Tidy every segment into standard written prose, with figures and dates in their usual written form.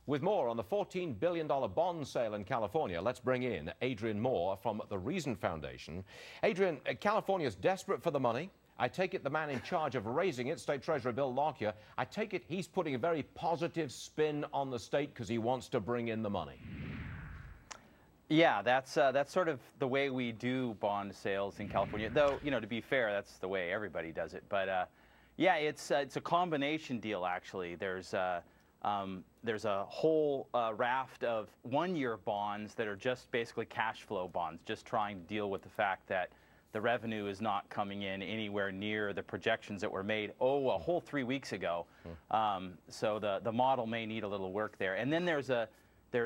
With more on the $14 billion bond sale in California, let's bring in Adrian Moore from the Reason Foundation. Adrian, California's desperate for the money. I take it the man in charge of raising it, State Treasurer Bill Lockyer, I take it he's putting a very positive spin on the state because he wants to bring in the money. Yeah, that's sort of the way we do bond sales in California. Though, you know, to be fair, that's the way everybody does it. But yeah, it's a combination deal, actually. There's a whole raft of one-year bonds that are just basically cash flow bonds, just trying to deal with the fact that the revenue is not coming in anywhere near the projections that were made, a whole 3 weeks ago. So the model may need a little work there. And then there's a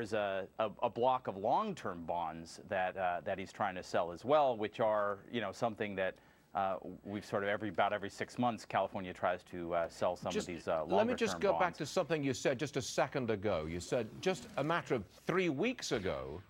block of long-term bonds that he's trying to sell as well, which are, you know, something that we've sort of about every 6 months, California tries to sell some of these longer-term bonds. Let me just go back to something you said just a second ago. You said just a matter of 3 weeks ago,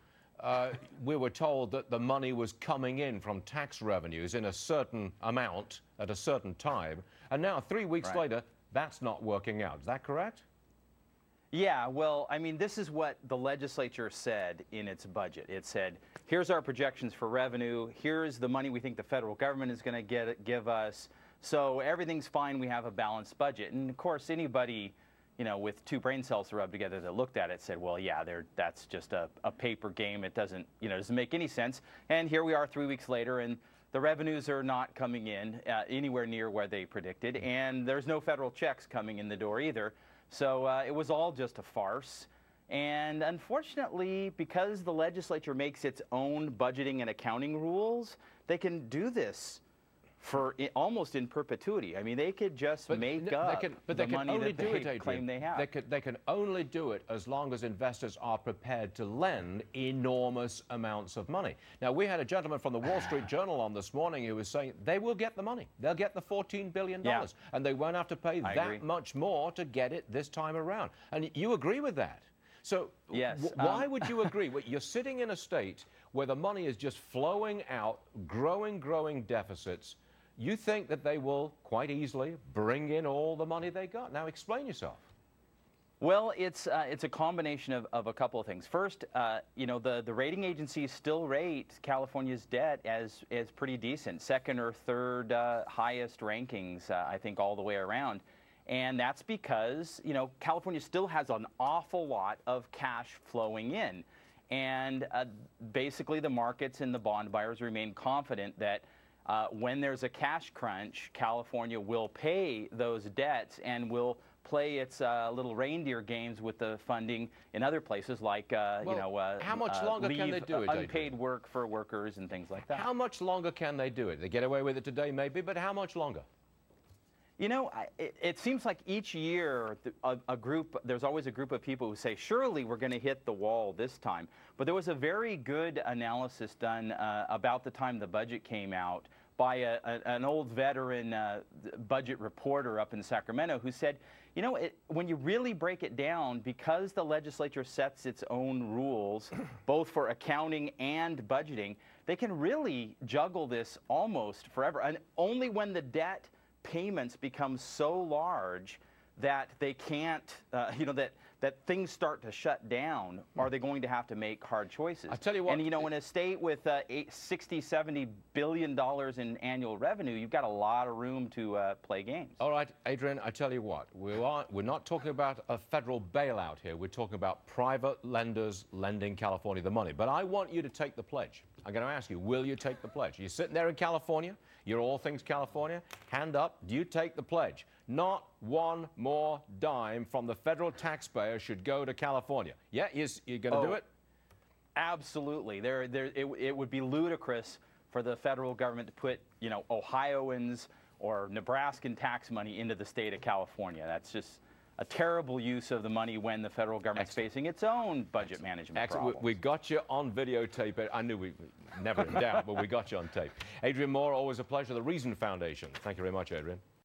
we were told that the money was coming in from tax revenues in a certain amount at a certain time, and now 3 weeks later, that's not working out. Is that correct? Yeah, well, I mean, this is what the legislature said in its budget. It said, here's our projections for revenue, here's the money we think the federal government is going to give us, so everything's fine, we have a balanced budget. And of course, anybody, you know, with two brain cells to rub together that looked at it said, well, yeah, that's just a paper game. It doesn't make any sense. And here we are 3 weeks later, and the revenues are not coming in anywhere near where they predicted, and there's no federal checks coming in the door either. So it was all just a farce. And unfortunately, because the legislature makes its own budgeting and accounting rules, they can do this for almost in perpetuity. I mean, they could just make up the money that they claim they have. They can only do it as long as investors are prepared to lend enormous amounts of money. Now, we had a gentleman from the Wall Street Journal on this morning who was saying they will get the money. They'll get the $14 billion, and they won't have to pay that much more to get it this time around. And you agree with that? So yes, why would you agree? You're sitting in a state where the money is just flowing out, growing deficits. You think that they will quite easily bring in all the money they got. Now, explain yourself. Well, it's a combination of a couple of things. First, you know, the rating agencies still rate California's debt as pretty decent, second or third highest rankings, I think, all the way around. And that's because, you know, California still has an awful lot of cash flowing in. And basically the markets and the bond buyers remain confident that when there's a cash crunch, California will pay those debts and will play its little reindeer games with the funding in other places like, how much longer can they do it, unpaid work for workers and things like that. How much longer can they do it? They get away with it today, maybe, but how much longer? You know, it seems like each year there's always a group of people who say, surely we're going to hit the wall this time. But there was a very good analysis done about the time the budget came out by an old veteran budget reporter up in Sacramento who said, you know, when you really break it down, because the legislature sets its own rules, both for accounting and budgeting, they can really juggle this almost forever. And only when the debt payments become so large that they can't, that things start to shut down, are they going to have to make hard choices? I tell you what, and you know, in a state with $60–70 billion in annual revenue, you've got a lot of room to play games. All right, Adrian, I tell you what, we're not talking about a federal bailout here. We're talking about private lenders lending California the money. But I want you to take the pledge. I'm going to ask you, will you take the pledge? You're sitting there in California. You're all things California. Hand up. Do you take the pledge? Not one more dime from the federal taxpayer should go to California. Yeah, you're going to do it? Absolutely. It would be ludicrous for the federal government to put, you know, Ohioans or Nebraskan tax money into the state of California. That's just a terrible use of the money when the federal government's facing its own budget management problems. We got you on videotape. I knew we never in doubt, but we got you on tape. Adrian Moore, always a pleasure. The Reason Foundation. Thank you very much, Adrian.